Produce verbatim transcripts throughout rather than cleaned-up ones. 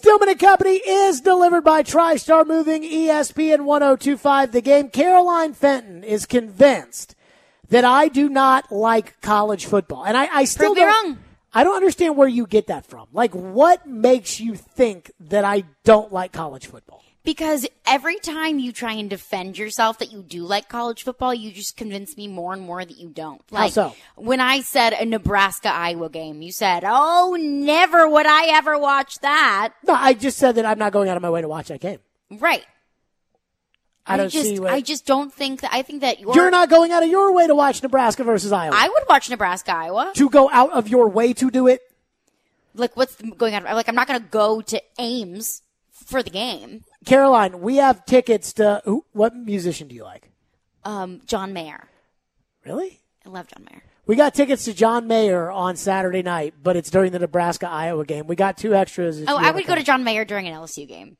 Stillman and Company is delivered by TriStar Moving, E S P N ten twenty-five. The Game. Caroline Fenton is convinced that I do not like college football. And I, I still Prove me don't, wrong. I don't understand where you get that from. Like, what makes you think that I don't like college football? Because every time you try and defend yourself that you do like college football, you just convince me more and more that you don't. Like, How so? When I said a Nebraska-Iowa game, you said, oh, never would I ever watch that. No, I just said that I'm not going out of my way to watch that game. Right. I don't just, see what... I just don't think that, I think that you're... You're not going out of your way to watch Nebraska versus Iowa. I would watch Nebraska-Iowa. To go out of your way to do it? Like, what's going on? Like, I'm not going to go to Ames for the game. Caroline, we have tickets to, who, what musician do you like? Um, John Mayer. Really? I love John Mayer. We got tickets to John Mayer on Saturday night, but it's during the Nebraska-Iowa game. We got two extras. Oh, I would go to John Mayer during an L S U game.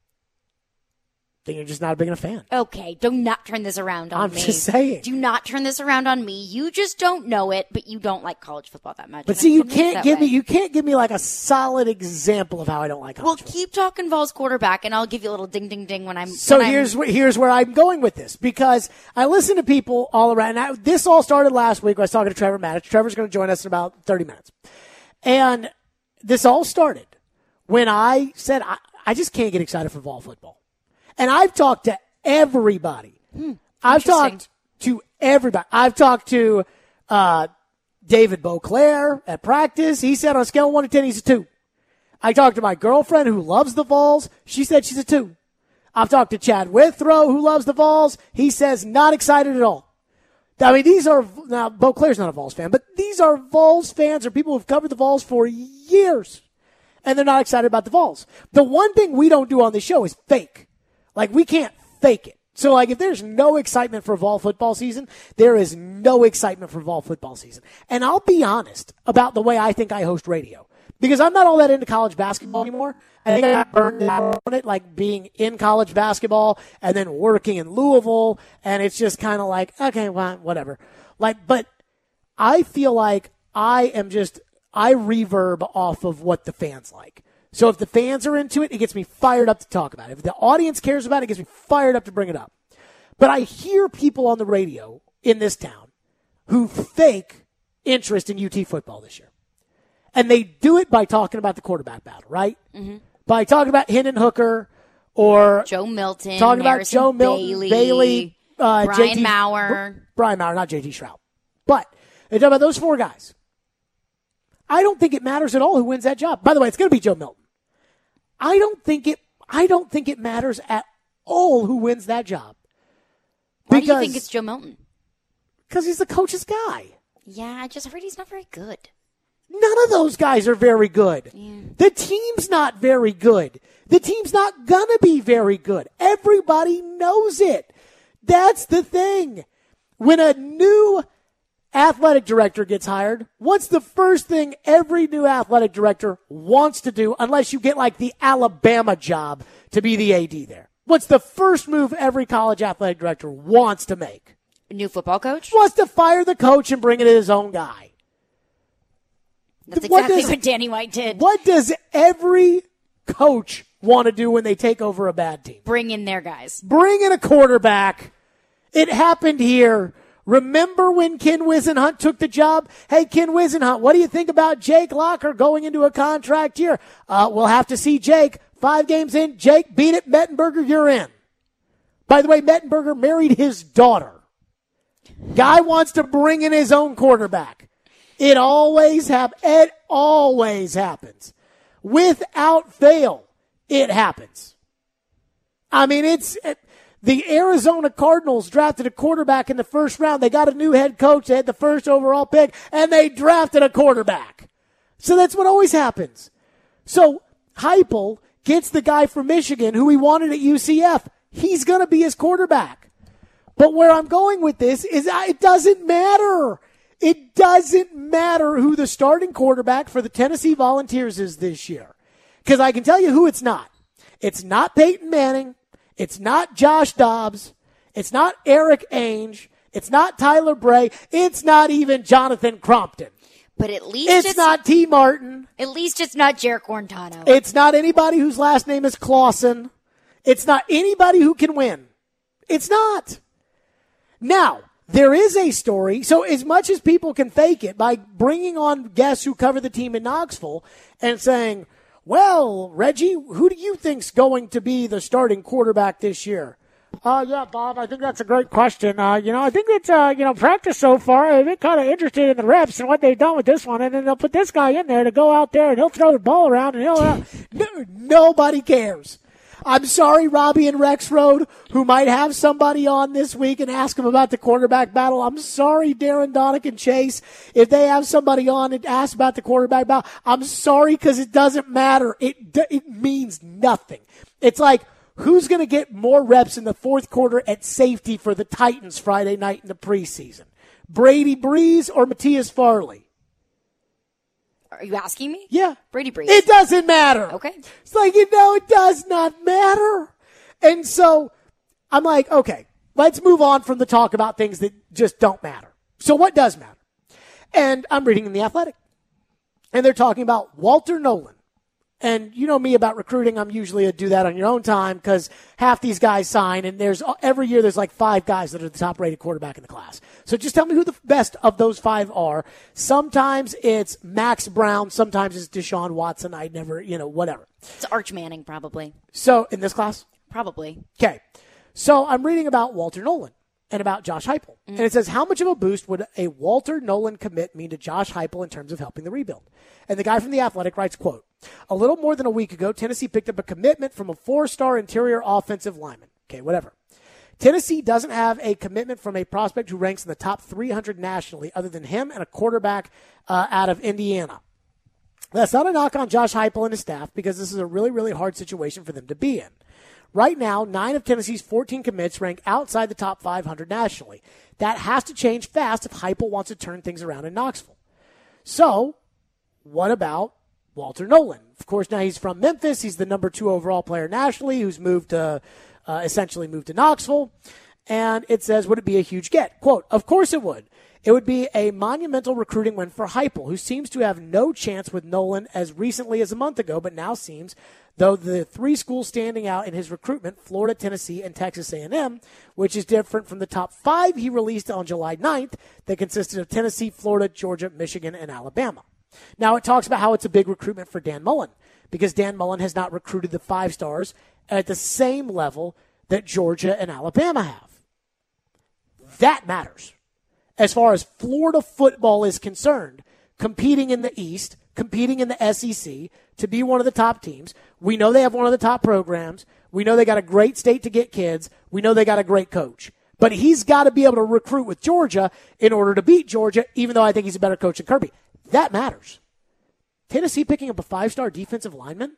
Then you're just not a big enough fan. Okay, do not turn this around on I'm me. I'm just saying. Do not turn this around on me. You just don't know it, but you don't like college football that much. But and see, I'm you convinced can't that give way. me you can't give me like a solid example of how I don't like college Well, football. keep talking Vols quarterback, and I'll give you a little ding, ding, ding when I'm. So when here's I'm, wh- here's where I'm going with this, because I listen to people all around. Now, this all started last week when I was talking to Trevor Maddox. Trevor's going to join us in about thirty minutes. And this all started when I said I, I just can't get excited for Vol football. And I've talked to everybody. Hmm, I've talked to everybody. I've talked to uh, David Beauclair at practice. He said on a scale of one to ten, he's a two. I talked to my girlfriend who loves the Vols. She said she's a two. I've talked to Chad Withrow who loves the Vols. He says not excited at all. I mean, these are, now Beauclair's not a Vols fan, but these are Vols fans or people who've covered the Vols for years. And they're not excited about the Vols. The one thing we don't do on this show is fake. Like, we can't fake it. So, like, if there's no excitement for Vol football season, there is no excitement for Vol football season. And I'll be honest about the way I think I host radio. Because I'm not all that into college basketball anymore. I think I got burned out on it, like being in college basketball and then working in Louisville. And it's just kind of like, okay, well, whatever. Like, but I feel like I am just, I reverb off of what the fans like. So if the fans are into it, it gets me fired up to talk about it. If the audience cares about it, it gets me fired up to bring it up. But I hear people on the radio in this town who fake interest in U T football this year. And they do it by talking about the quarterback battle, right? Mm-hmm. By talking about Hendon Hooker or Joe Milton, talking about Harrison Joe Milton, Bailey, Bailey uh, Brian J T, Maurer. Brian Maurer, not J T Shroud. But they talk about those four guys. I don't think it matters at all who wins that job. By the way, it's going to be Joe Milton. I don't think it. I don't think it matters at all who wins that job. Why Because, do you think it's Joe Milton? Because he's the coach's guy. Yeah, I just heard he's not very good. None of those guys are very good. Yeah. The team's not very good. The team's not gonna be very good. Everybody knows it. That's the thing. When a new athletic director gets hired, what's the first thing every new athletic director wants to do, unless you get like the Alabama job to be the A D there? What's the first move every college athletic director wants to make? New football coach? Wants to fire the coach and bring in his own guy. That's What exactly does- what Danny White did. What does every coach want to do when they take over a bad team? Bring in their guys. Bring in a quarterback. It happened here. Remember when Ken Wisenhunt took the job? Hey, Ken Wisenhunt, what do you think about Jake Locker going into a contract year? Uh, we'll have to see Jake. Five games in, Jake, beat it. Mettenberger, you're in. By the way, Mettenberger married his daughter. Guy wants to bring in his own quarterback. It always happens. It always happens. Without fail, it happens. I mean, it's it, the Arizona Cardinals drafted a quarterback in the first round. They got a new head coach. They had the first overall pick, and they drafted a quarterback. So that's what always happens. So Heupel gets the guy from Michigan who he wanted at U C F. He's going to be his quarterback. But where I'm going with this is it doesn't matter. It doesn't matter who the starting quarterback for the Tennessee Volunteers is this year. Because I can tell you who it's not. It's not Peyton Manning. It's not Josh Dobbs. It's not Eric Ainge. It's not Tyler Bray. It's not even Jonathan Crompton. But at least It's, it's, not T. Martin. At least it's not Jarek Quarantano. It's not anybody whose last name is Clausen. It's not anybody who can win. It's not. Now, there is a story. So as much as people can fake it by bringing on guests who cover the team in Knoxville and saying, well, Reggie, who do you think's going to be the starting quarterback this year? Uh, yeah, Bob, I think that's a great question. Uh, you know, I think it's, uh, you know, practice so far, I've been kind of interested in the reps and what they've done with this one. And then they'll put this guy in there to go out there and he'll throw the ball around and he'll, uh, no, nobody cares. I'm sorry, Robbie and Rex Road, who might have somebody on this week and ask them about the quarterback battle. I'm sorry, Darren, Donick, and Chase, if they have somebody on and ask about the quarterback battle. I'm sorry, because it doesn't matter. It, it means nothing. It's like, who's going to get more reps in the fourth quarter at safety for the Titans Friday night in the preseason? Brady Breeze or Matthias Farley? Are you asking me? Yeah. Brady Breeze. It doesn't matter. Okay. It's like, you know, it does not matter. And so I'm like, okay, let's move on from the talk about things that just don't matter. So what does matter? And I'm reading in The Athletic. And they're talking about Walter Nolan. And you know me about recruiting. I'm usually a do that on your own time because half these guys sign, and there's every year there's like five guys that are the top-rated quarterback in the class. So just tell me who the best of those five are. Sometimes it's Max Brown. Sometimes it's Deshaun Watson. I never, you know, whatever. It's Arch Manning, probably. So in this class? Probably. Okay. So I'm reading about Walter Nolan and about Josh Heupel. Mm-hmm. And it says, how much of a boost would a Walter Nolan commit mean to Josh Heupel in terms of helping the rebuild? And the guy from The Athletic writes, quote, a little more than a week ago, Tennessee picked up a commitment from a four-star interior offensive lineman. Okay, whatever. Tennessee doesn't have a commitment from a prospect who ranks in the top three hundred nationally other than him and a quarterback uh, out of Indiana. That's not a knock on Josh Heupel and his staff because this is a really, really hard situation for them to be in. Right now, nine of Tennessee's fourteen commits rank outside the top five hundred nationally. That has to change fast if Heupel wants to turn things around in Knoxville. So, what about Walter Nolan? Of course, now he's from Memphis. He's the number two overall player nationally who's moved to, uh, essentially moved to Knoxville. And it says, would it be a huge get? Quote, of course it would. It would be a monumental recruiting win for Heupel, who seems to have no chance with Nolan as recently as a month ago, but now seems, though the three schools standing out in his recruitment, Florida, Tennessee, and Texas A and M, which is different from the top five he released on July ninth that consisted of Tennessee, Florida, Georgia, Michigan, and Alabama. Now it talks about how it's a big recruitment for Dan Mullen because Dan Mullen has not recruited the five stars at the same level that Georgia and Alabama have. That matters. As far as Florida football is concerned, competing in the East, competing in the S E C to be one of the top teams. We know they have one of the top programs. We know they got a great state to get kids. We know they got a great coach. But he's got to be able to recruit with Georgia in order to beat Georgia, even though I think he's a better coach than Kirby. That matters. Tennessee picking up a five-star defensive lineman?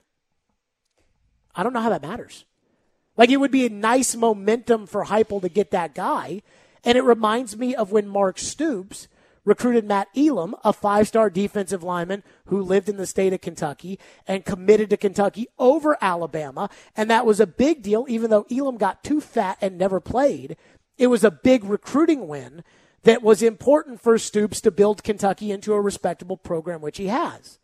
I don't know how that matters. Like, it would be a nice momentum for Heupel to get that guy. And it reminds me of when Mark Stoops recruited Matt Elam, a five-star defensive lineman who lived in the state of Kentucky and committed to Kentucky over Alabama. And that was a big deal, even though Elam got too fat and never played. It was a big recruiting win that was important for Stoops to build Kentucky into a respectable program, which he has.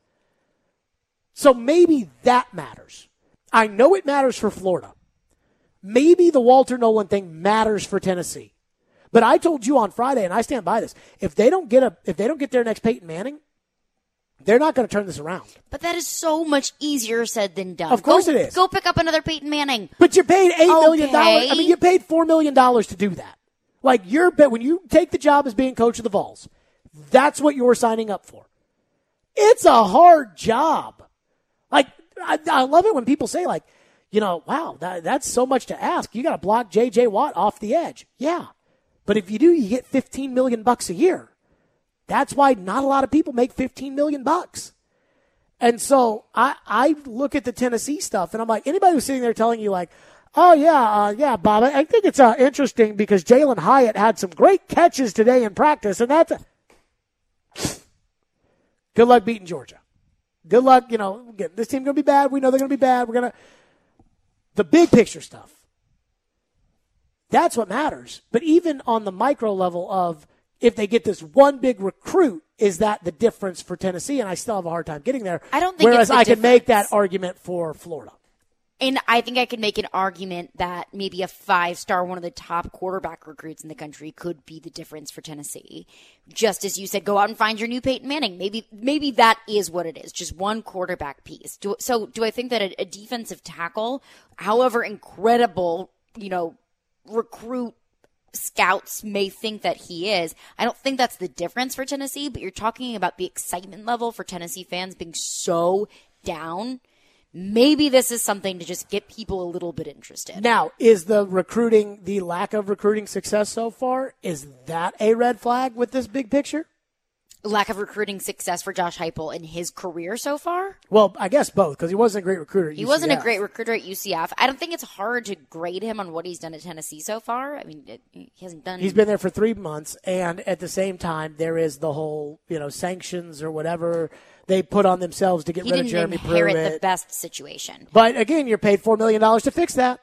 So maybe that matters. I know it matters for Florida. Maybe the Walter Nolan thing matters for Tennessee. But I told you on Friday, and I stand by this, if they don't get a if they don't get their next Peyton Manning, they're not going to turn this around. But that is so much easier said than done. Of course go, it is. Go pick up another Peyton Manning. But you paid eight million dollars. Okay. I mean, you paid four million dollars to do that. Like, you're when you take the job as being coach of the Vols, that's what you're signing up for. It's a hard job. Like, I, I love it when people say, like, you know, wow, that, that's so much to ask. You got to block J J. Watt off the edge. Yeah. But if you do, you get fifteen million bucks a year. That's why not a lot of people make fifteen million bucks. And so I, I look at the Tennessee stuff and I'm like, anybody who's sitting there telling you like, oh yeah, uh, yeah, Bob, I, I think it's uh, interesting because Jalen Hyatt had some great catches today in practice, and that's a... good luck beating Georgia. Good luck, you know, again, this team's going to be bad. We know they're going to be bad. We're going to... The big picture stuff. That's what matters. But even on the micro level of if they get this one big recruit, is that the difference for Tennessee? And I still have a hard time getting there. I don't think Whereas it's the I can make difference. that argument for Florida. And I think I could make an argument that maybe a five-star, one of the top quarterback recruits in the country could be the difference for Tennessee. Just as you said, go out and find your new Peyton Manning. Maybe maybe that is what it is, just one quarterback piece. Do, so do I think that a, a defensive tackle, however incredible, you know, recruit scouts may think that he is, I don't think that's the difference for Tennessee, but you're talking about the excitement level for Tennessee fans being so down. Maybe this is something to just get people a little bit interested. Now, is the recruiting, the lack of recruiting success so far, is that a red flag with this big picture? Lack of recruiting success for Josh Heupel in his career so far? Well, I guess both, because he wasn't a great recruiter at He U C F. wasn't a great recruiter at U C F. I don't think it's hard to grade him on what he's done at Tennessee so far. I mean, it, he hasn't done... He's been there for three months, and at the same time, there is the whole, you know, sanctions or whatever they put on themselves to get he rid of didn't Jeremy inherit Pruitt. the best situation. But again, you're paid four million dollars to fix that.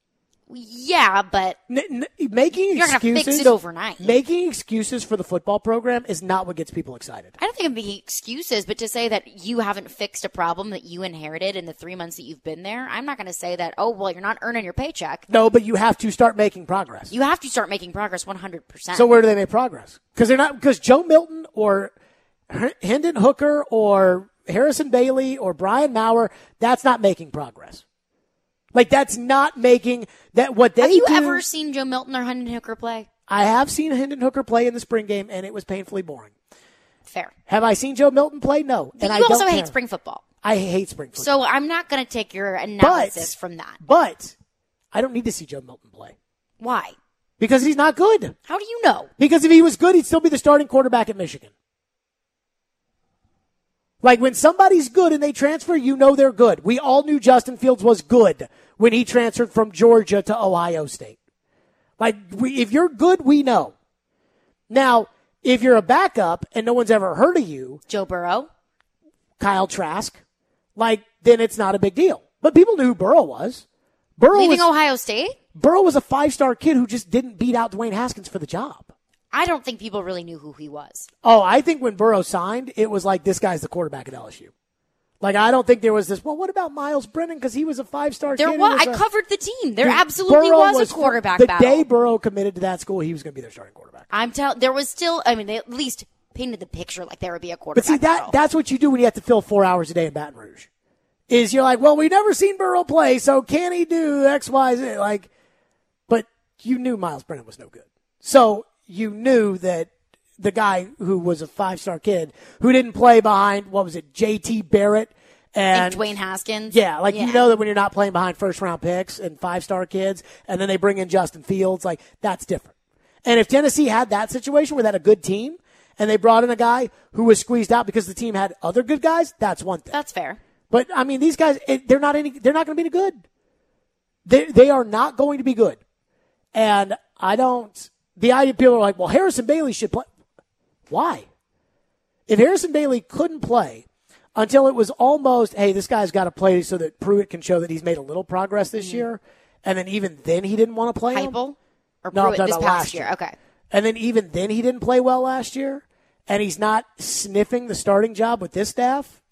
Yeah, but N- n- making you're excuses, going to fix it overnight. Making excuses for the football program is not what gets people excited. I don't think I'm making excuses, but to say that you haven't fixed a problem that you inherited in the three months that you've been there, I'm not going to say that, oh, well, you're not earning your paycheck. No, but you have to start making progress. You have to start making progress one hundred percent. So where do they make progress? Because they're not because Joe Milton or H- Hendon Hooker or Harrison Bailey or Brian Maurer, that's not making progress. Like that's not making that what they Have you do, ever seen Joe Milton or Hendon Hooker play? I have seen Hendon Hooker play in the spring game, and it was painfully boring. Fair. Have I seen Joe Milton play? No. But And you I also don't hate care. spring football. I hate spring football. So I'm not going to take your analysis from that. But I don't need to see Joe Milton play Why? because he's not good. How do you know? Because if he was good, he'd still be the starting quarterback at Michigan. Like when somebody's good and they transfer, you know they're good. We all knew Justin Fields was good when he transferred from Georgia to Ohio State. Like we, if you're good, we know. Now, if you're a backup and no one's ever heard of you, Joe Burrow? Kyle Trask, like then it's not a big deal. But people knew who Burrow was. Burrow Leaving was, Ohio State? Burrow was a five-star kid who just didn't beat out Dwayne Haskins for the job. I don't think people really knew who he was. Oh, I think when Burrow signed, it was like, this guy's the quarterback at L S U. Like, I don't think there was this, well, what about Miles Brennan? Because he was a five-star There kid. was, was I a- covered the team. There Dude, absolutely Burrow was, a quarterback the battle. The day Burrow committed to that school, he was going to be their starting quarterback. I'm telling, there was still, I mean, they at least painted the picture like there would be a But quarterback see, that battle. that's what you do when you have to fill four hours a day in Baton Rouge. Is you're like, well, we've never seen Burrow play, so can he do X, Y, Z? Like, but you knew Miles Brennan was no good. So you knew that the guy who was a five-star kid who didn't play behind, what was it, J T Barrett and and Dwayne Haskins. Yeah, like Yeah. you know that when you're not playing behind first-round picks and five-star kids, and then they bring in Justin Fields, like that's different. And if Tennessee had that situation where they had a good team and they brought in a guy who was squeezed out because the team had other good guys, that's one thing. That's fair. But I mean, these guys, it, they're not any. They're not going to be any good. They they are not going to be good. And I don't. The idea people are like, well, Harrison Bailey should play. Why? If Harrison Bailey couldn't play until it was almost, hey, this guy's got to play so that Pruitt can show that he's made a little progress this Mm-hmm. year, and then even then he didn't want to play him. Heupel? Or No, I'm Pruitt talking this about past last year. year. Okay. And then even then he didn't play well last year, and he's not sniffing the starting job with this staff.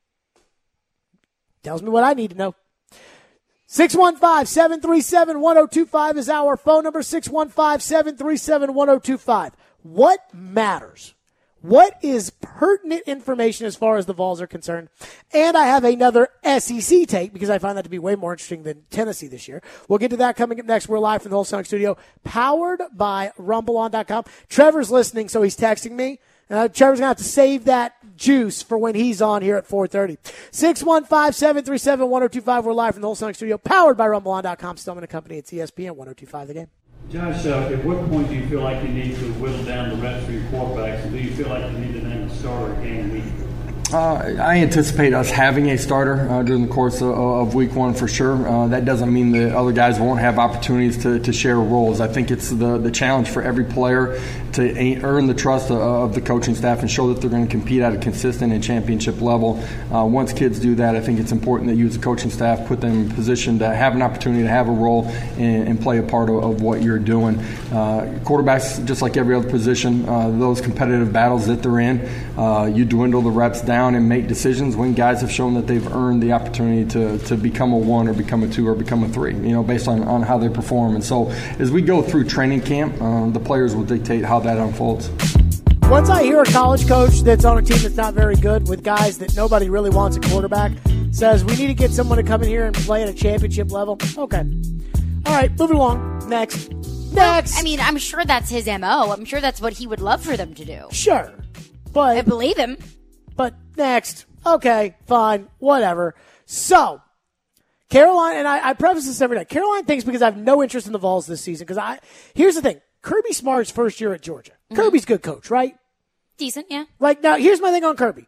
Tells me what I need to know. six one five, seven three seven, one oh two five is our phone number, six one five, seven three seven, one oh two five. What matters? What is pertinent information as far as the Vols are concerned? And I have another S E C take because I find that to be way more interesting than Tennessee this year. We'll get to that coming up next. We're live from the Wholesaling Studio, powered by rumble on dot com. Trevor's listening, so he's texting me. Uh, Trevor's going to have to save that juice for when he's on here at four thirty. six one five, seven three seven, one oh two five. We're live from the Wholesaling Studio, powered by rumble on dot com. Stillman and Company. It's E S P N one oh two five The Game. Josh, uh, at what point do you feel like you need to whittle down the reps for your quarterbacks, and do you feel like you need to name a starter game week? Uh, I anticipate us having a starter uh, during the course of, of week one for sure. Uh, that doesn't mean the other guys won't have opportunities to, to share roles. I think it's the, the challenge for every player to earn the trust of, of the coaching staff and show that they're going to compete at a consistent and championship level. Uh, once kids do that, I think it's important that you as a coaching staff put them in a position to have an opportunity to have a role and, and play a part of, of what you're doing. Uh, quarterbacks, just like every other position, uh, those competitive battles that they're in, uh, you dwindle the reps down and make decisions when guys have shown that they've earned the opportunity to, to become a one or become a two or become a three, you know, based on, on how they perform. And so as we go through training camp, um, the players will dictate how that unfolds. Once I hear a college coach that's on a team that's not very good with guys that nobody really wants a quarterback says we need to get someone to come in here and play at a championship level. Okay. All right, moving along. Next. Next. I mean, I'm sure that's his M O. I'm sure that's what he would love for them to do. Sure. But I believe him. But next. Okay, fine, whatever. So, Caroline, and I, I preface this every day. Caroline thinks because I have no interest in the Vols this season, because I, here's the thing. Kirby Smart's first year at Georgia. Mm-hmm. Kirby's a good coach, right? Decent, yeah. Like, now, here's my thing on Kirby.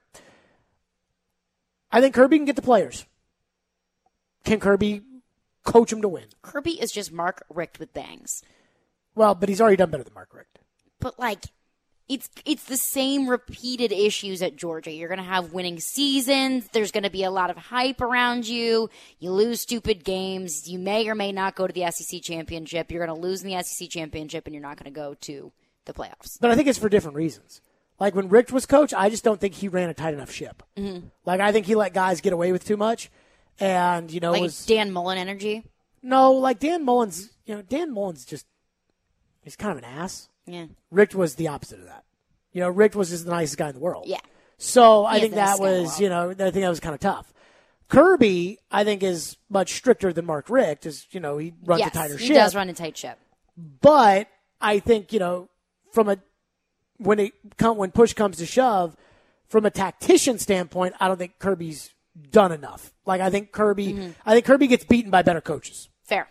I think Kirby can get the players. Can Kirby coach them to win? Kirby is just Mark Richt with bangs. Well, but he's already done better than Mark Richt. But, like, it's it's the same repeated issues at Georgia. You're going to have winning seasons. There's going to be a lot of hype around you. You lose stupid games. You may or may not go to the S E C championship. You're going to lose in the S E C championship, and you're not going to go to the playoffs. But I think it's for different reasons. Like, when Richt was coach, I just don't think he ran a tight enough ship. Mm-hmm. Like, I think he let guys get away with too much. And, you know, like was Dan Mullen energy? No, like Dan Mullen's, you know, Dan Mullen's just, he's kind of an ass. Yeah. Richt was the opposite of that. You know, Richt was just the nicest guy in the world. Yeah. So I He think is the that nicest guy in the was, world. you know, I think that was kind of tough. Kirby, I think, is much stricter than Mark Richt. Is, you know, he runs yes, a tighter he ship. does run a tight ship. But I think, you know, from a when it come when push comes to shove, from a tactician standpoint, I don't think Kirby's done enough. Like, I think Kirby, mm-hmm. I think Kirby gets beaten by better coaches. Fair.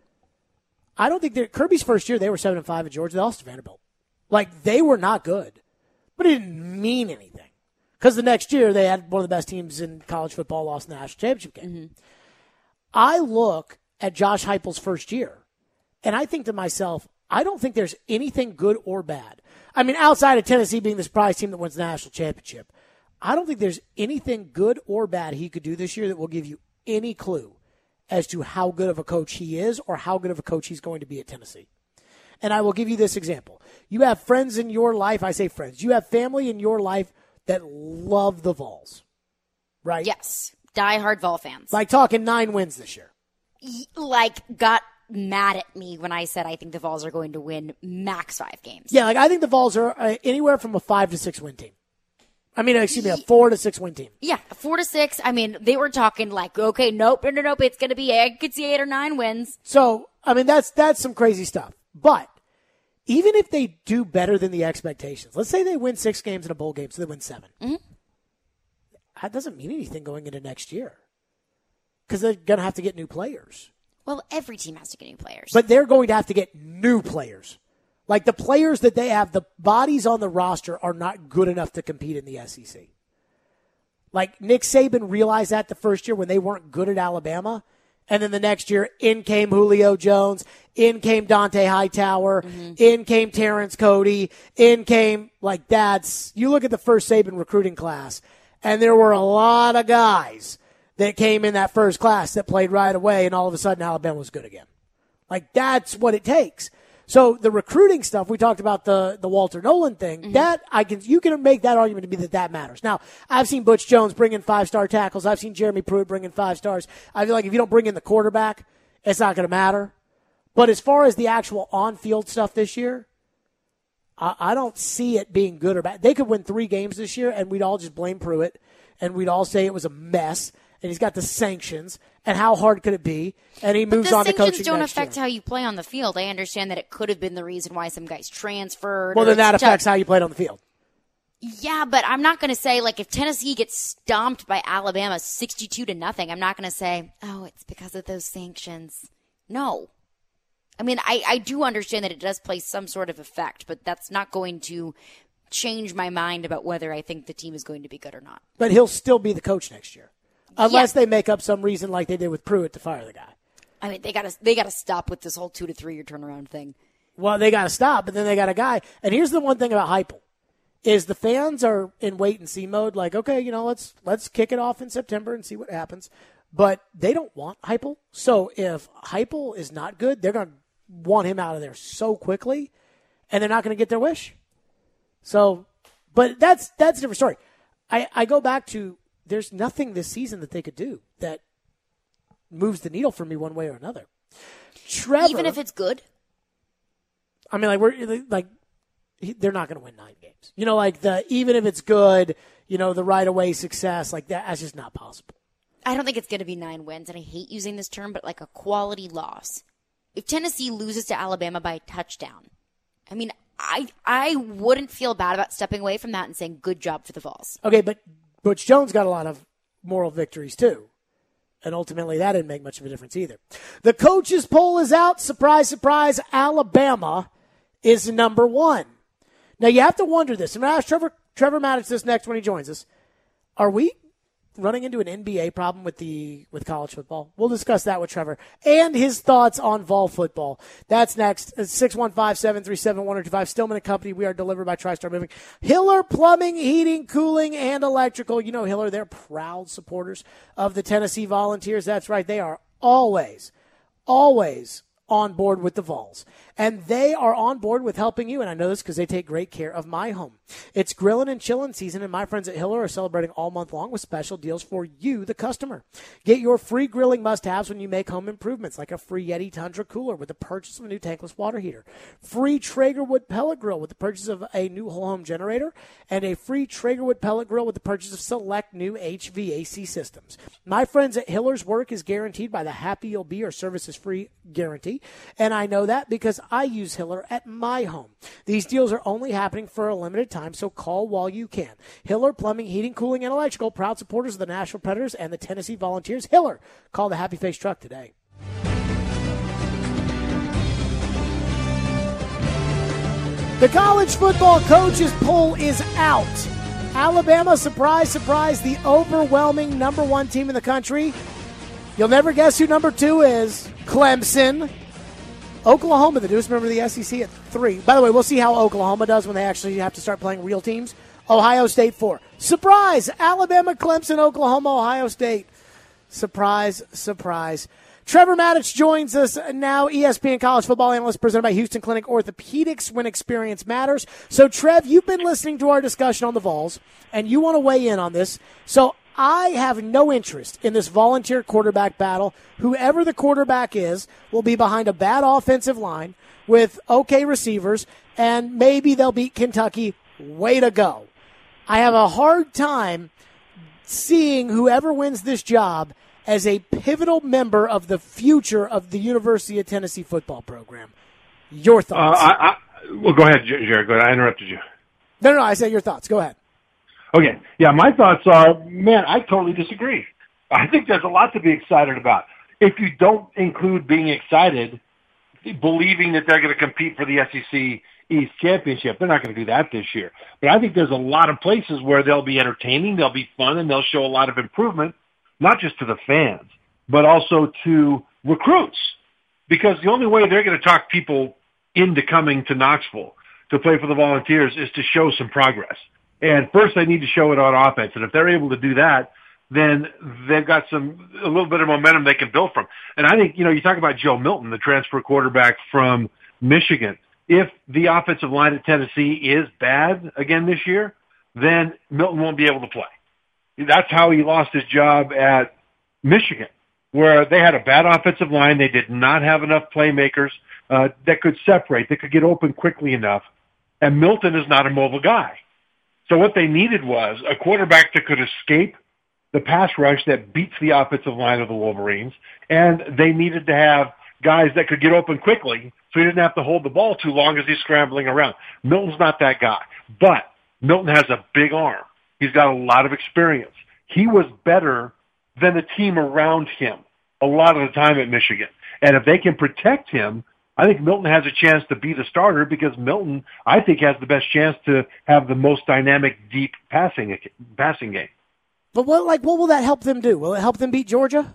I don't think that Kirby's first year they were seven and five at Georgia. They lost to Vanderbilt. Like, they were not good, but it didn't mean anything because the next year they had one of the best teams in college football, lost the national championship game. Mm-hmm. I look at Josh Heupel's first year, and I think to myself, I don't think there's anything good or bad. I mean, outside of Tennessee being the surprise team that wins the national championship, I don't think there's anything good or bad he could do this year that will give you any clue as to how good of a coach he is or how good of a coach he's going to be at Tennessee. And I will give you this example. You have friends in your life, I say friends, you have family in your life that love the Vols, right? Yes. Diehard Vol fans. Like talking nine wins this year. Like, got mad at me when I said I think the Vols are going to win max five games. Yeah, like I think the Vols are uh, anywhere from a five to six win team. I mean, excuse me, a four to six win team. Yeah, four to six. I mean, they were talking like, okay, nope, no, no, nope. It's going to be, I could see eight or nine wins. So, I mean, that's that's some crazy stuff. But even if they do better than the expectations, let's say they win six games in a bowl game, so they win seven. Mm-hmm. That doesn't mean anything going into next year because they're going to have to get new players. Well, every team has to get new players. But they're going to have to get new players. Like the players that they have, the bodies on the roster are not good enough to compete in the S E C. Like Nick Saban realized that the first year when they weren't good at Alabama. And then the next year, in came Julio Jones, in came Dante Hightower, mm-hmm. in came Terrence Cody, in came, like that's, you look at the first Saban recruiting class, and there were a lot of guys that came in that first class that played right away, and all of a sudden Alabama was good again. Like, that's what it takes. So the recruiting stuff, we talked about the, the Walter Nolan thing, mm-hmm. that I can, you can make that argument to be that that matters. Now, I've seen Butch Jones bring in five-star tackles. I've seen Jeremy Pruitt bring in five stars. I feel like if you don't bring in the quarterback, it's not going to matter. But as far as the actual on-field stuff this year, I, I don't see it being good or bad. They could win three games this year, and we'd all just blame Pruitt, and we'd all say it was a mess. And he's got the sanctions, and how hard could it be? And he moves on to coaching next year. But the sanctions don't affect how you play on the field. I understand that it could have been the reason why some guys transferred. Well, then that tough. affects how you played on the field. Yeah, but I'm not going to say, like, if Tennessee gets stomped by Alabama sixty-two to nothing, I'm not going to say, oh, it's because of those sanctions. No. I mean, I, I do understand that it does play some sort of effect, but that's not going to change my mind about whether I think the team is going to be good or not. But he'll still be the coach next year. Unless Yeah. they make up some reason like they did with Pruitt to fire the guy. I mean, they got to they got to stop with this whole two to three year turnaround thing. Well, they got to stop, but then they got a guy. And here's the one thing about Heupel, is the fans are in wait and see mode. Like, okay, you know, let's let's kick it off in September and see what happens. But they don't want Heupel. So if Heupel is not good, they're going to want him out of there so quickly, and they're not going to get their wish. So, but that's that's a different story. I, I go back to there's nothing this season that they could do that moves the needle for me one way or another. Trevor, Even if it's good? I mean, like we're like they're not going to win nine games. You know, like the even if it's good, you know, the right away success like that, that's just not possible. I don't think it's going to be nine wins, and I hate using this term, but like a quality loss. If Tennessee loses to Alabama by a touchdown, I mean, I I wouldn't feel bad about stepping away from that and saying good job for the Vols. Okay, but Butch Jones got a lot of moral victories too. And ultimately, that didn't make much of a difference either. The coaches poll is out. Surprise, surprise, Alabama is number one. Now, you have to wonder this. I'm going to ask Trevor, Trevor Maddox this next when he joins us. Are we running into an N B A problem with the with college football? We'll discuss that with Trevor and his thoughts on Vol football. That's next. six one five, seven three seven, one zero two five. Stillman and Company. We are delivered by TriStar Moving. Hiller Plumbing, Heating, Cooling, and Electrical. You know Hiller, they're proud supporters of the Tennessee Volunteers. That's right. They are always, always on board with the Vols. And they are on board with helping you, and I know this because they take great care of my home. It's grilling and chilling season, and my friends at Hiller are celebrating all month long with special deals for you, the customer. Get your free grilling must-haves when you make home improvements, like a free Yeti Tundra cooler with the purchase of a new tankless water heater, free Traegerwood pellet grill with the purchase of a new whole home generator, and a free Traegerwood pellet grill with the purchase of select new H V A C systems. My friends at Hiller's work is guaranteed by the Happy You'll Be or Services Free guarantee, and I know that because I use Hiller at my home. These deals are only happening for a limited time, so call while you can. Hiller Plumbing, Heating, Cooling, and Electrical, proud supporters of the Nashville Predators and the Tennessee Volunteers. Hiller, call the Happy Face truck today. The college football coaches poll is out. Alabama, surprise, surprise, the overwhelming number one team in the country. You'll never guess who number two is. Clemson. Oklahoma, the newest member of the S E C, at three. By the way, we'll see how Oklahoma does when they actually have to start playing real teams. Ohio State, four. Surprise! Alabama, Clemson, Oklahoma, Ohio State. Surprise, surprise. Trevor Maddox joins us now, E S P N college football analyst presented by Houston Clinic Orthopedics, when experience matters. So, Trev, you've been listening to our discussion on the Vols, and you want to weigh in on this. So, I have no interest in this volunteer quarterback battle. Whoever the quarterback is will be behind a bad offensive line with okay receivers, and maybe they'll beat Kentucky. Way to go. I have a hard time seeing whoever wins this job as a pivotal member of the future of the University of Tennessee football program. Your thoughts? Uh, I, I, well, go ahead, Jared. Go ahead. I interrupted you. No, no, no, I said your thoughts. Go ahead. Okay. Yeah, my thoughts are, man, I totally disagree. I think there's a lot to be excited about. If you don't include being excited, believing that they're going to compete for the S E C East Championship, they're not going to do that this year. But I think there's a lot of places where they'll be entertaining, they'll be fun, and they'll show a lot of improvement, not just to the fans, but also to recruits. Because the only way they're going to talk people into coming to Knoxville to play for the Volunteers is to show some progress. And first they need to show it on offense. And if they're able to do that, then they've got some, a little bit of momentum they can build from. And I think, you know, you talk about Joe Milton, the transfer quarterback from Michigan. If the offensive line at Tennessee is bad again this year, then Milton won't be able to play. That's how he lost his job at Michigan, where they had a bad offensive line. They did not have enough playmakers uh, that could separate, that could get open quickly enough. And Milton is not a mobile guy. So what they needed was a quarterback that could escape the pass rush that beats the offensive line of the Wolverines, and they needed to have guys that could get open quickly so he didn't have to hold the ball too long as he's scrambling around. Milton's not that guy, but Milton has a big arm. He's got a lot of experience. He was better than the team around him a lot of the time at Michigan. And if they can protect him, I think Milton has a chance to be the starter because Milton, I think, has the best chance to have the most dynamic, deep passing passing game. But what, like, what will that help them do? Will it help them beat Georgia?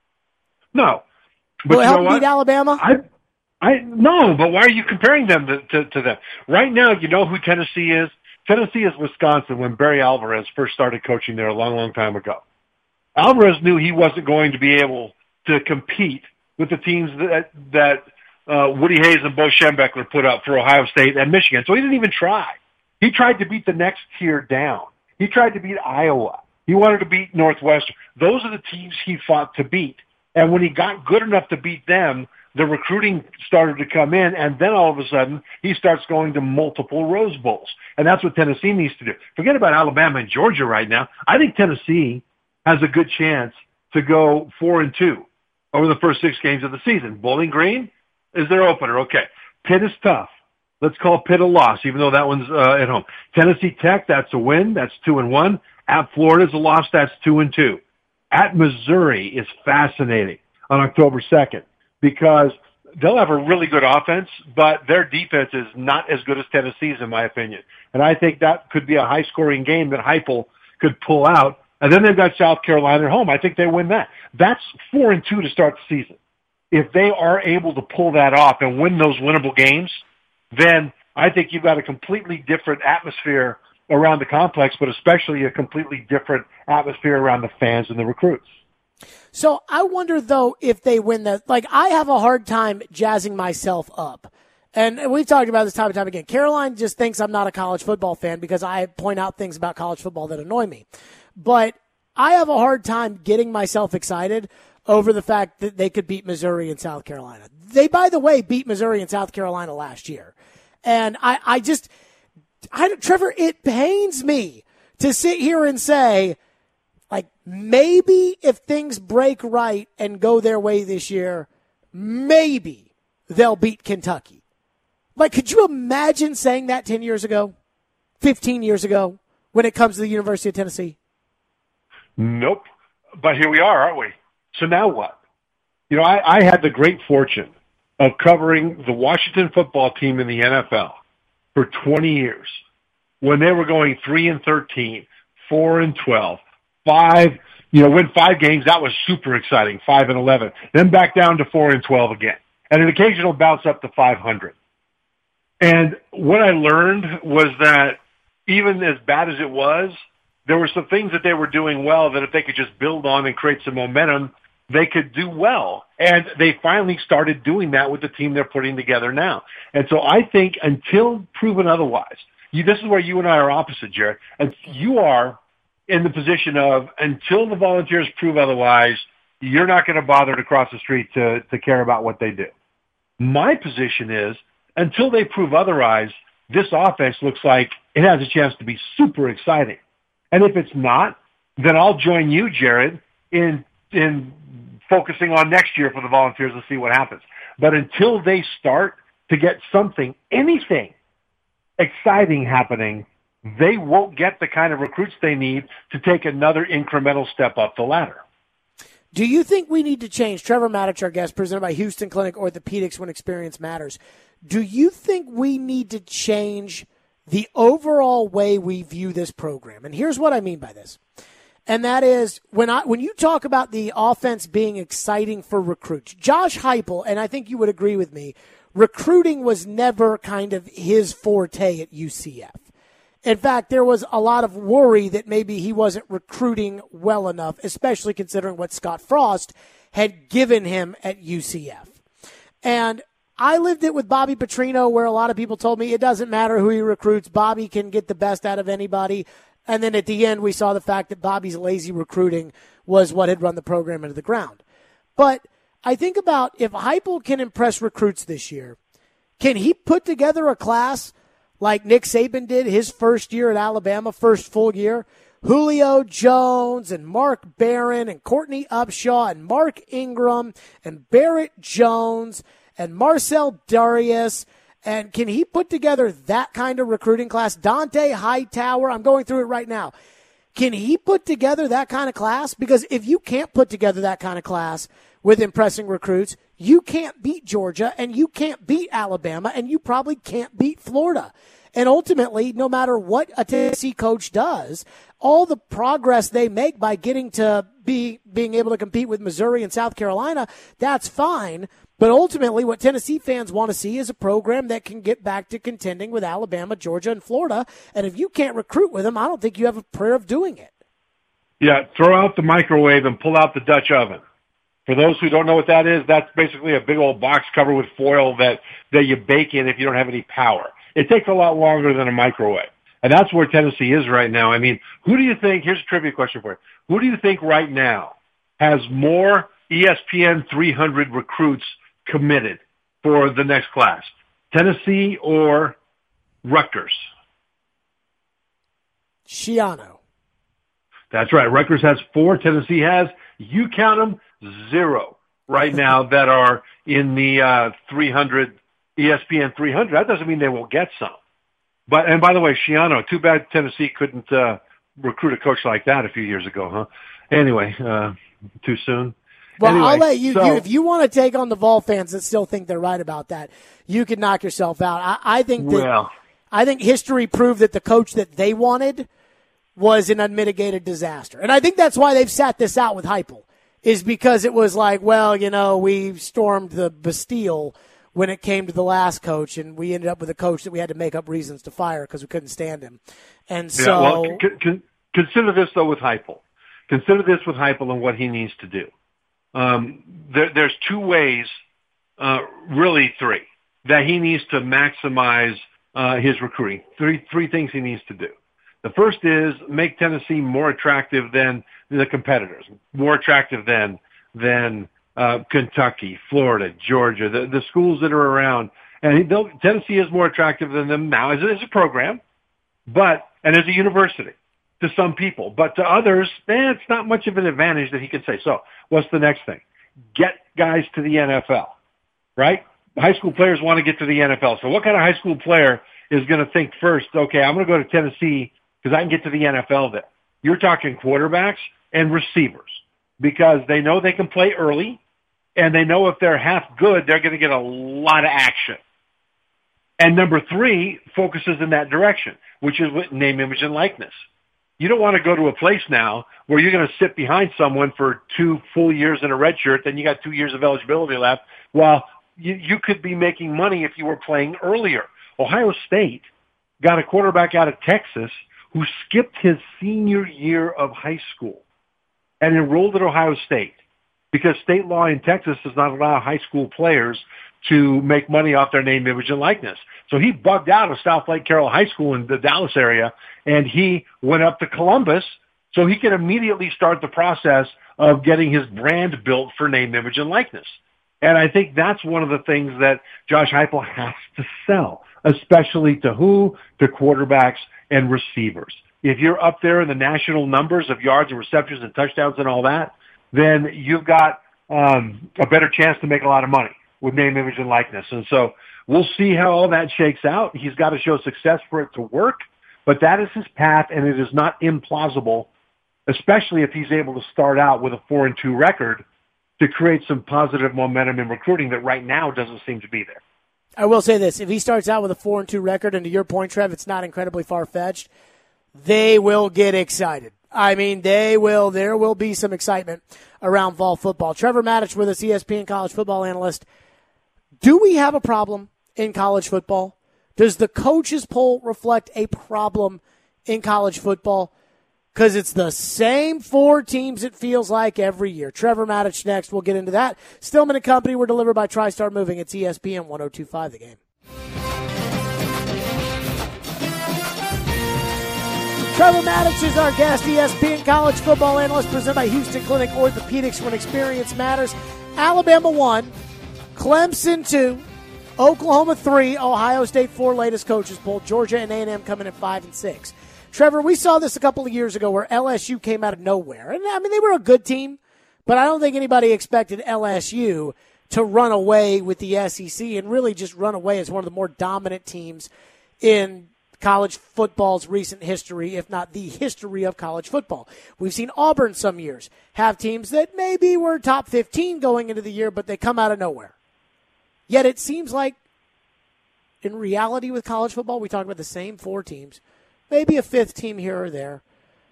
No. But will it you help know them what? beat Alabama? I, I no. But why are you comparing them to, to, to them right now? You know who Tennessee is? Tennessee is Wisconsin when Barry Alvarez first started coaching there a long, long time ago. Alvarez knew he wasn't going to be able to compete with the teams that that uh, Woody Hayes and Bo Schembechler put up for Ohio State and Michigan. So he didn't even try. He tried to beat the next tier down. He tried to beat Iowa. He wanted to beat Northwestern. Those are the teams he fought to beat. And when he got good enough to beat them, the recruiting started to come in, and then all of a sudden, he starts going to multiple Rose Bowls. And that's what Tennessee needs to do. Forget about Alabama and Georgia right now. I think Tennessee has a good chance to go four and two over the first six games of the season. Bowling Green is their opener. Okay. Pitt is tough. Let's call Pitt a loss, even though that one's uh, at home. Tennessee Tech, that's a win. That's two and one. At Florida's a loss. That's two and two. At Missouri is fascinating on October second because they'll have a really good offense, but their defense is not as good as Tennessee's, in my opinion. And I think that could be a high-scoring game that Heupel could pull out. And then they've got South Carolina at home. I think they win that. That's four and two to start the season. If they are able to pull that off and win those winnable games, then I think you've got a completely different atmosphere around the complex, but especially a completely different atmosphere around the fans and the recruits. So I wonder, though, if they win that. Like, I have a hard time jazzing myself up. And we've talked about this time and time again. Caroline just thinks I'm not a college football fan because I point out things about college football that annoy me. But I have a hard time getting myself excited over the fact that they could beat Missouri and South Carolina. They, by the way, beat Missouri and South Carolina last year. And I, I just, I, Trevor, it pains me to sit here and say, like, maybe if things break right and go their way this year, maybe they'll beat Kentucky. Like, could you imagine saying that ten years ago, fifteen years ago, when it comes to the University of Tennessee? Nope. But here we are, aren't we? So now what? You know, I, I had the great fortune of covering the Washington football team in the N F L for twenty years when they were going three and thirteen, four and twelve, five, you know, win five games. That was super exciting, five and eleven. Then back down to four and twelve again. And an occasional bounce up to five hundred. And what I learned was that even as bad as it was, there were some things that they were doing well that if they could just build on and create some momentum, they could do well. And they finally started doing that with the team they're putting together now. And so I think until proven otherwise, you, this is where you and I are opposite, Jared. And you are in the position of until the Volunteers prove otherwise, you're not going to bother to cross the street to, to care about what they do. My position is until they prove otherwise, this offense looks like it has a chance to be super exciting. And if it's not, then I'll join you, Jared, in in focusing on next year for the Volunteers to see what happens. But until they start to get something, anything exciting happening, they won't get the kind of recruits they need to take another incremental step up the ladder. Do you think we need to change? Trevor Matich, our guest, presented by Houston Clinic Orthopedics, when experience matters. Do you think we need to change the overall way we view this program? And here's what I mean by this. And that is, when I when you talk about the offense being exciting for recruits, Josh Heupel, and I think you would agree with me, recruiting was never kind of his forte at U C F. In fact, there was a lot of worry that maybe he wasn't recruiting well enough, especially considering what Scott Frost had given him at U C F. And I lived it with Bobby Petrino, where a lot of people told me it doesn't matter who he recruits. Bobby can get the best out of anybody. And then at the end, we saw the fact that Bobby's lazy recruiting was what had run the program into the ground. But I think about if Heupel can impress recruits this year, can he put together a class like Nick Saban did his first year at Alabama, first full year? Julio Jones and Mark Barron and Courtney Upshaw and Mark Ingram and Barrett Jones and Marcel Darius. And can he put together that kind of recruiting class? Dante Hightower, I'm going through it right now. Can he put together that kind of class? Because if you can't put together that kind of class with impressing recruits, you can't beat Georgia and you can't beat Alabama and you probably can't beat Florida. And ultimately, no matter what a Tennessee coach does, all the progress they make by getting to be being able to compete with Missouri and South Carolina, that's fine. But ultimately, what Tennessee fans want to see is a program that can get back to contending with Alabama, Georgia, and Florida. And if you can't recruit with them, I don't think you have a prayer of doing it. Yeah, throw out the microwave and pull out the Dutch oven. For those who don't know what that is, that's basically a big old box covered with foil that, that you bake in if you don't have any power. It takes a lot longer than a microwave. And that's where Tennessee is right now. I mean, who do you think, here's a trivia question for you. Who do you think right now has more E S P N three hundred recruits committed for the next class? Tennessee or Rutgers? Schiano. That's right. Rutgers has four. Tennessee has, you count them, zero right now that are in the uh, three hundred, E S P N three hundred. That doesn't mean they will get some. But, and by the way, Schiano, too bad Tennessee couldn't uh, recruit a coach like that a few years ago, huh? Anyway, uh, too soon. Well, anyway, I'll let you, so, you, if you want to take on the Vol fans that still think they're right about that, you can knock yourself out. I, I think that, well, I think history proved that the coach that they wanted was an unmitigated disaster. And I think that's why they've sat this out with Heupel, is because it was like, well, you know, we stormed the Bastille when it came to the last coach, and we ended up with a coach that we had to make up reasons to fire because we couldn't stand him. And so, yeah, well, c- c- consider this though with Heupel. Consider this with Heupel and what he needs to do. Um, there, there's two ways, uh, really three, that he needs to maximize uh, his recruiting. Three, three things he needs to do. The first is make Tennessee more attractive than the competitors, more attractive than than uh, Kentucky, Florida, Georgia, the, the schools that are around. And he, Tennessee is more attractive than them now as, as a program, but and as a university to some people. But to others, eh, it's not much of an advantage that he can say. So what's the next thing? Get guys to the N F L, right? High school players want to get to the N F L. So what kind of high school player is going to think first, okay, I'm going to go to Tennessee because I can get to the N F L there? You're talking quarterbacks and receivers because they know they can play early, and they know if they're half good, they're going to get a lot of action. And number three focuses in that direction, which is with name, image, and likeness. You don't want to go to a place now where you're going to sit behind someone for two full years in a red shirt, then you got two years of eligibility left, while you, you could be making money if you were playing earlier. Ohio State got a quarterback out of Texas who skipped his senior year of high school and enrolled at Ohio State because state law in Texas does not allow high school players to make money off their name, image, and likeness. So he bugged out of South Lake Carroll High School in the Dallas area, and he went up to Columbus so he could immediately start the process of getting his brand built for name, image, and likeness. And I think that's one of the things that Josh Heupel has to sell, especially to who? To quarterbacks and receivers. If you're up there in the national numbers of yards and receptions and touchdowns and all that, then you've got um, a better chance to make a lot of money with name, image, and likeness. And so we'll see how all that shakes out. He's got to show success for it to work, but that is his path, and it is not implausible, especially if he's able to start out with a four and two record to create some positive momentum in recruiting that right now doesn't seem to be there. I will say this. If he starts out with a four and two record, and to your point, Trev, it's not incredibly far-fetched, they will get excited. I mean, they will. There will be some excitement around fall football. Trevor Matich with us, E S P N college football analyst. Do we have a problem in college football? Does the coaches poll reflect a problem in college football? Because it's the same four teams, it feels like, every year. Trevor Matich next. We'll get into that. Stillman and Company were delivered by TriStar Moving. It's E S P N one oh two point five The Game. Trevor Matich is our guest, E S P N college football analyst, presented by Houston Clinic Orthopedics, when experience matters. Alabama one, Clemson two, Oklahoma three, Ohio State four, latest coaches poll. Georgia and A and M coming in five and six. Trevor, we saw this a couple of years ago where L S U came out of nowhere. And, I mean, they were a good team, but I don't think anybody expected L S U to run away with the S E C and really just run away as one of the more dominant teams in college football's recent history, if not the history of college football. We've seen Auburn some years have teams that maybe were top fifteen going into the year, but they come out of nowhere. Yet it seems like in reality with college football, we talk about the same four teams, maybe a fifth team here or there.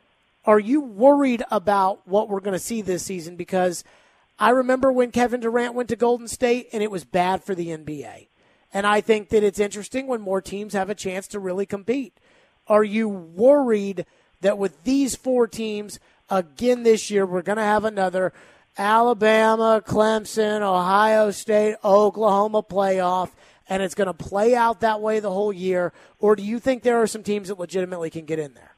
Are you worried about what we're going to see this season? Because I remember when Kevin Durant went to Golden State and it was bad for the N B A. And I think that it's interesting when more teams have a chance to really compete. Are you worried that with these four teams, again this year, we're going to have another Alabama, Clemson, Ohio State, Oklahoma playoff, and it's going to play out that way the whole year? Or do you think there are some teams that legitimately can get in there?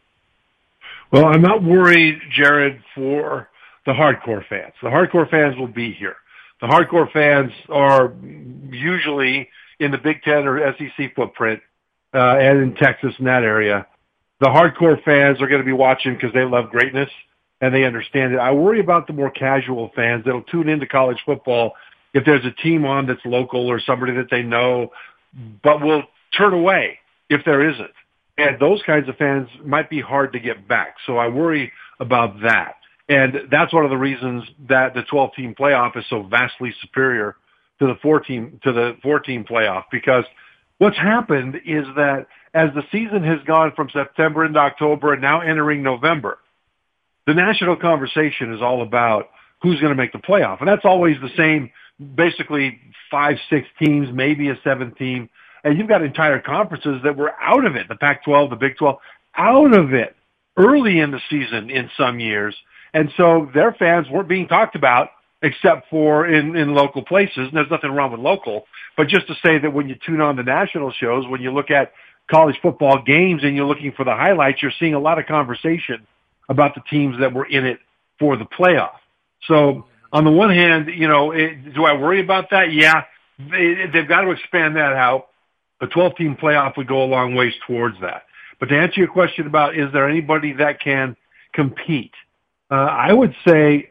Well, I'm not worried, Jared, for the hardcore fans. The hardcore fans will be here. The hardcore fans are usually in the Big Ten or S E C footprint uh, and in Texas in that area. The hardcore fans are going to be watching because they love greatness and they understand it. I worry about the more casual fans that'll tune into college football if there's a team on that's local or somebody that they know, but will turn away if there isn't. And those kinds of fans might be hard to get back. So I worry about that. And that's one of the reasons that the twelve-team playoff is so vastly superior to the four-team to the four-team playoff, because what's happened is that as the season has gone from September into October and now entering November, the national conversation is all about who's going to make the playoff. And that's always the same, basically five, six teams, maybe a seventh team. And you've got entire conferences that were out of it, the Pac twelve, the Big twelve, out of it early in the season in some years. And so their fans weren't being talked about except for in, in local places. And there's nothing wrong with local. But just to say that when you tune on the national shows, when you look at college football games and you're looking for the highlights, you're seeing a lot of conversation about the teams that were in it for the playoff. So on the one hand, you know, it, do I worry about that? Yeah, they, they've got to expand that out. The twelve-team playoff would go a long ways towards that. But to answer your question about is there anybody that can compete, uh, I would say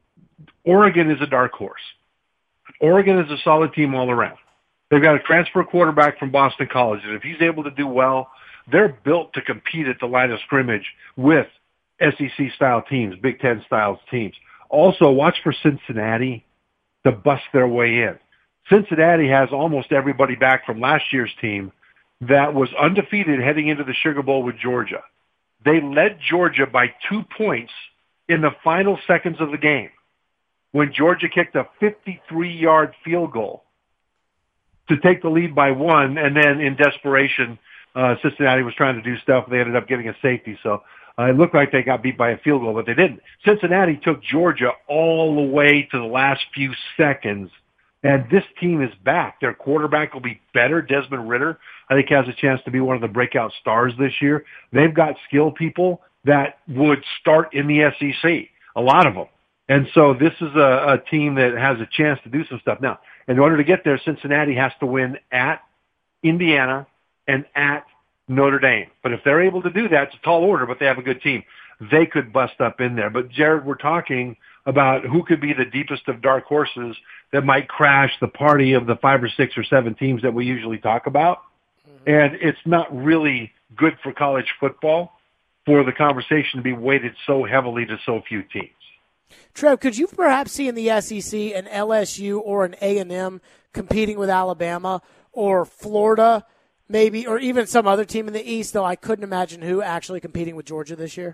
Oregon is a dark horse. Oregon is a solid team all around. They've got a transfer quarterback from Boston College, and if he's able to do well, they're built to compete at the line of scrimmage with S E C-style teams, Big Ten-style teams. Also, watch for Cincinnati to bust their way in. Cincinnati has almost everybody back from last year's team that was undefeated heading into the Sugar Bowl with Georgia. They led Georgia by two points in the final seconds of the game when Georgia kicked a fifty-three-yard field goal to take the lead by one, and then in desperation, uh, Cincinnati was trying to do stuff. They ended up getting a safety, so uh, it looked like they got beat by a field goal, but they didn't. Cincinnati took Georgia all the way to the last few seconds. And this team is back. Their quarterback will be better. Desmond Ridder, I think, has a chance to be one of the breakout stars this year. They've got skill people that would start in the S E C, a lot of them. And so this is a, a team that has a chance to do some stuff. Now, in order to get there, Cincinnati has to win at Indiana and at Notre Dame. But if they're able to do that, it's a tall order, but they have a good team. They could bust up in there. But, Jared, we're talking about who could be the deepest of dark horses that might crash the party of the five or six or seven teams that we usually talk about. Mm-hmm. And it's not really good for college football for the conversation to be weighted so heavily to so few teams. Trev, could you perhaps see in the S E C an L S U or an A and M competing with Alabama or Florida maybe, or even some other team in the East, though I couldn't imagine who actually competing with Georgia this year?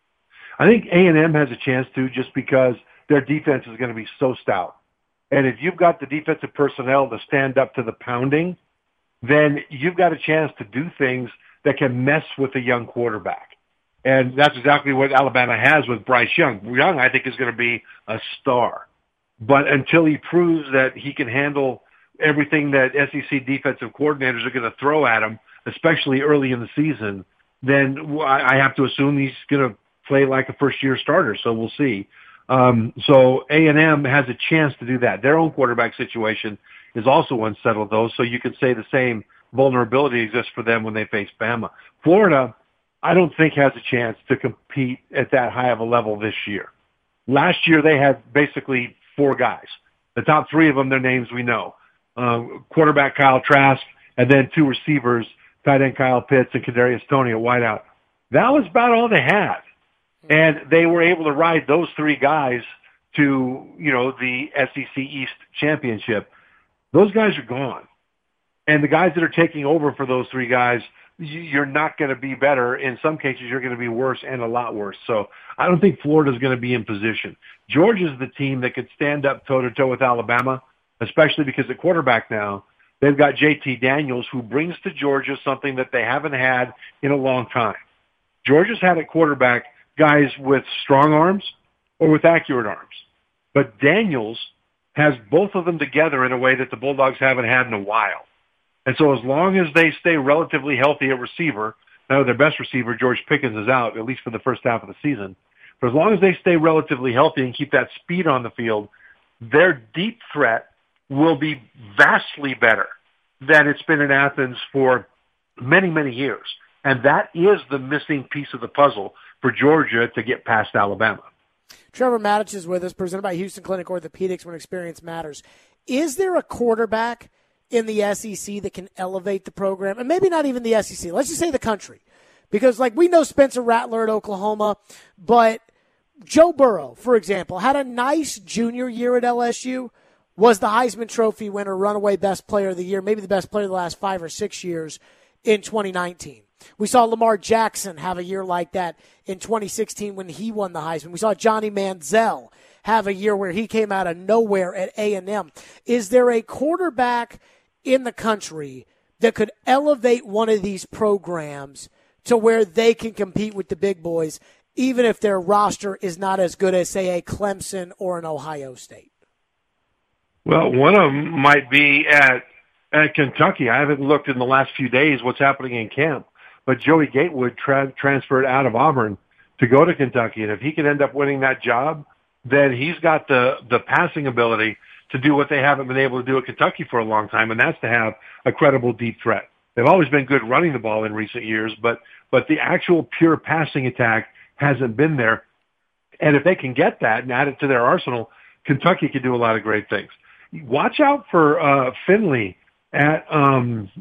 I think A and M has a chance to, just because their defense is going to be so stout. And if you've got the defensive personnel to stand up to the pounding, then you've got a chance to do things that can mess with a young quarterback. And that's exactly what Alabama has with Bryce Young. Young, I think, is going to be a star. But until he proves that he can handle everything that S E C defensive coordinators are going to throw at him, especially early in the season, then I have to assume he's going to play like a first-year starter. So we'll see. Um, so A and M has a chance to do that. Their own quarterback situation is also unsettled, though, so you could say the same vulnerability exists for them when they face Bama. Florida, I don't think has a chance to compete at that high of a level this year. Last year they had basically four guys. The top three of them, their names we know. Um, quarterback Kyle Trask, and then two receivers tight end Kyle Pitts, and Kadarius Toney at wideout. That was about all they had. And they were able to ride those three guys to, you know, the S E C East championship. Those guys are gone. And the guys that are taking over for those three guys, you're not going to be better. In some cases, you're going to be worse, and a lot worse. So I don't think Florida's going to be in position. Georgia's the team that could stand up toe-to-toe with Alabama, especially because at quarterback now, they've got J T Daniels, who brings to Georgia something that they haven't had in a long time. Georgia's had at quarterback guys with strong arms or with accurate arms. But Daniels has both of them together in a way that the Bulldogs haven't had in a while. And so as long as they stay relatively healthy at receiver, now their best receiver, George Pickens, is out, at least for the first half of the season. But as long as they stay relatively healthy and keep that speed on the field, their deep threat will be vastly better than it's been in Athens for many, many years. And that is the missing piece of the puzzle for Georgia to get past Alabama. Trevor Matich is with us, presented by Houston Clinic Orthopedics, when experience matters. Is there a quarterback in the S E C that can elevate the program? And maybe not even the S E C. Let's just say the country. Because, like, we know Spencer Rattler at Oklahoma, but Joe Burrow, for example, had a nice junior year at L S U, was the Heisman Trophy winner, runaway best player of the year, maybe the best player of the last five or six years in twenty nineteen. We saw Lamar Jackson have a year like that in twenty sixteen when he won the Heisman. We saw Johnny Manziel have a year where he came out of nowhere at A and M. Is there a quarterback in the country that could elevate one of these programs to where they can compete with the big boys, even if their roster is not as good as, say, a Clemson or an Ohio State? Well, one of them might be at, at Kentucky. I haven't looked in the last few days what's happening in camp. But Joey Gatewood tra- transferred out of Auburn to go to Kentucky. And if he can end up winning that job, then he's got the, the passing ability to do what they haven't been able to do at Kentucky for a long time, and that's to have a credible deep threat. They've always been good running the ball in recent years, but, but the actual pure passing attack hasn't been there. And if they can get that and add it to their arsenal, Kentucky could do a lot of great things. Watch out for uh, Finley at um,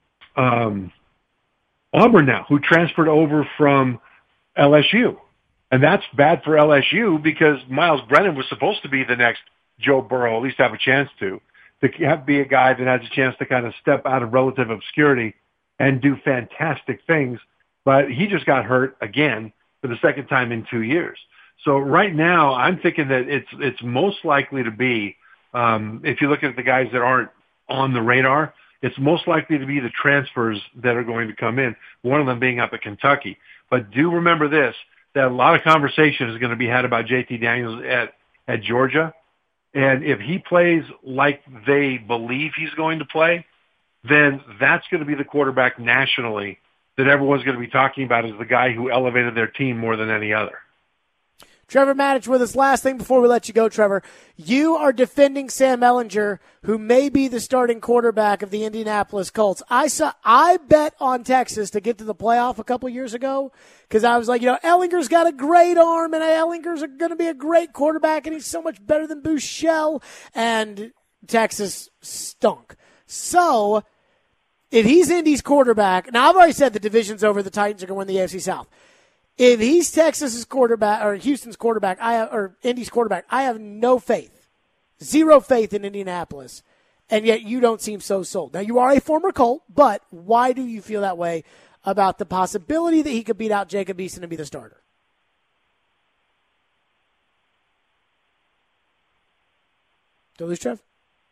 um, Auburn now, who transferred over from L S U. And that's bad for L S U because Miles Brennan was supposed to be the next Joe Burrow, at least have a chance to, to have, be a guy that has a chance to kind of step out of relative obscurity and do fantastic things. But he just got hurt again for the second time in two years. So right now, I'm thinking that it's it's most likely to be, um, if you look at the guys that aren't on the radar, it's most likely to be the transfers that are going to come in, one of them being up at Kentucky. But do remember this, that a lot of conversation is going to be had about J T Daniels at, at Georgia. And if he plays like they believe he's going to play, then that's going to be the quarterback nationally that everyone's going to be talking about as the guy who elevated their team more than any other. Trevor Matich with us. Last thing before we let you go, Trevor. You are defending Sam Ehlinger, who may be the starting quarterback of the Indianapolis Colts. I saw, I bet on Texas to get to the playoff a couple years ago because I was like, you know, Ehlinger's got a great arm and Ehlinger's going to be a great quarterback and he's so much better than Buechele. And Texas stunk. So if he's Indy's quarterback, now I've already said the division's over, the Titans are going to win the A F C South. If he's Texas's quarterback or Houston's quarterback, I have, or Indy's quarterback, I have no faith, zero faith in Indianapolis, and yet you don't seem so sold. Now, you are a former Colt, but why do you feel that way about the possibility that he could beat out Jacob Eason and be the starter? Do we lose Trev?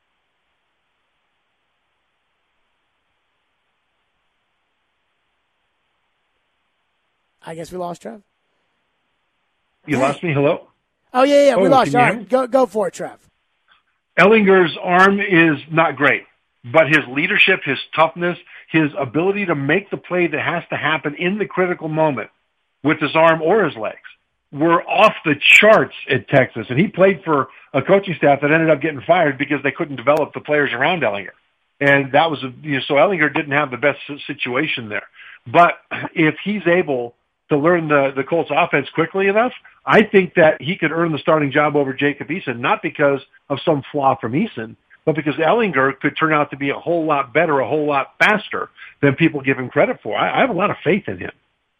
I guess we lost Trev. You hey. lost me? Hello? Oh, yeah, yeah, we oh, lost you. All right, go, go for it, Trev. Ehlinger's arm is not great, but his leadership, his toughness, his ability to make the play that has to happen in the critical moment with his arm or his legs were off the charts at Texas. And he played for a coaching staff that ended up getting fired because they couldn't develop the players around Ehlinger. And that was, a, you know, so Ehlinger didn't have the best situation there. But if he's able to learn the, the Colts offense quickly enough, I think that he could earn the starting job over Jacob Eason, not because of some flaw from Eason, but because Ellinger could turn out to be a whole lot better, a whole lot faster than people give him credit for. I, I have a lot of faith in him.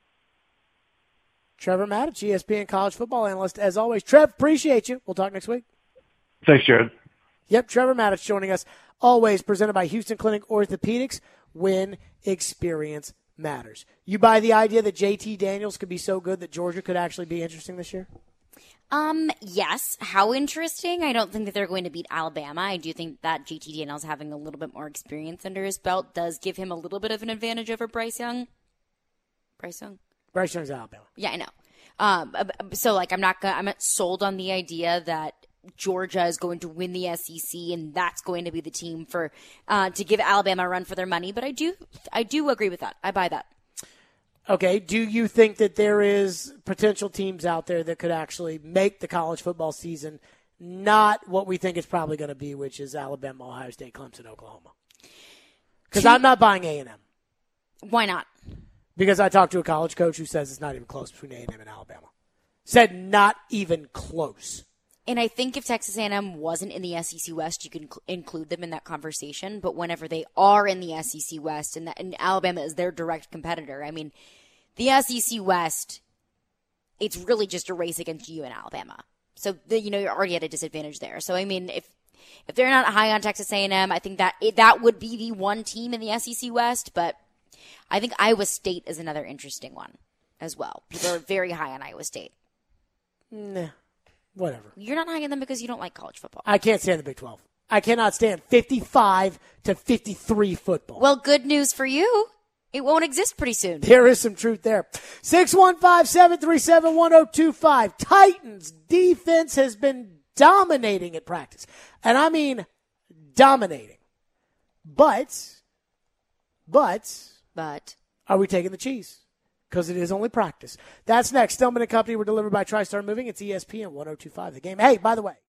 Trevor Maddich, E S P N college football analyst. As always, Trev, appreciate you. We'll talk next week. Thanks, Jared. Yep, Trevor Maddich joining us. Always presented by Houston Clinic Orthopedics. When experience matters. You buy the idea that J T Daniels could be so good that Georgia could actually be interesting this year? Um, yes. How interesting? I don't think that they're going to beat Alabama. I do think that J T Daniels having a little bit more experience under his belt does give him a little bit of an advantage over Bryce Young. Bryce Young? Bryce Young's Alabama. Yeah, I know. Um, so like, I'm not gonna, I'm not sold on the idea that Georgia is going to win the S E C and that's going to be the team for, uh, to give Alabama a run for their money. But I do, I do agree with that. I buy that. Okay. Do you think that there is potential teams out there that could actually make the college football season not what we think it's probably going to be, which is Alabama, Ohio State, Clemson, Oklahoma? Because I'm not buying A and M. Why not? Because I talked to a college coach who says it's not even close between A and M and Alabama. Said not even close. And I think if Texas A and M wasn't in the S E C West, you could inc- include them in that conversation. But whenever they are in the S E C West and, that, and Alabama is their direct competitor, I mean, the S E C West, it's really just a race against you and Alabama. So, the, you know, you're already at a disadvantage there. So, I mean, if if they're not high on Texas A and M, I think that it, that would be the one team in the S E C West. But I think Iowa State is another interesting one as well. People are very high on Iowa State. Nah. Whatever. You're not high on them because you don't like college football. I can't stand the Big twelve. I cannot stand fifty-five to fifty-three football. Well, good news for you. It won't exist pretty soon. There is some truth there. six one five, seven three seven, one oh two five. Titans defense has been dominating at practice. And I mean dominating. But, but, But, are we taking the cheese? Because it is only practice. That's next. Stillman and Company were delivered by TriStar Moving. It's E S P N one oh two five. The Game. Hey, by the way.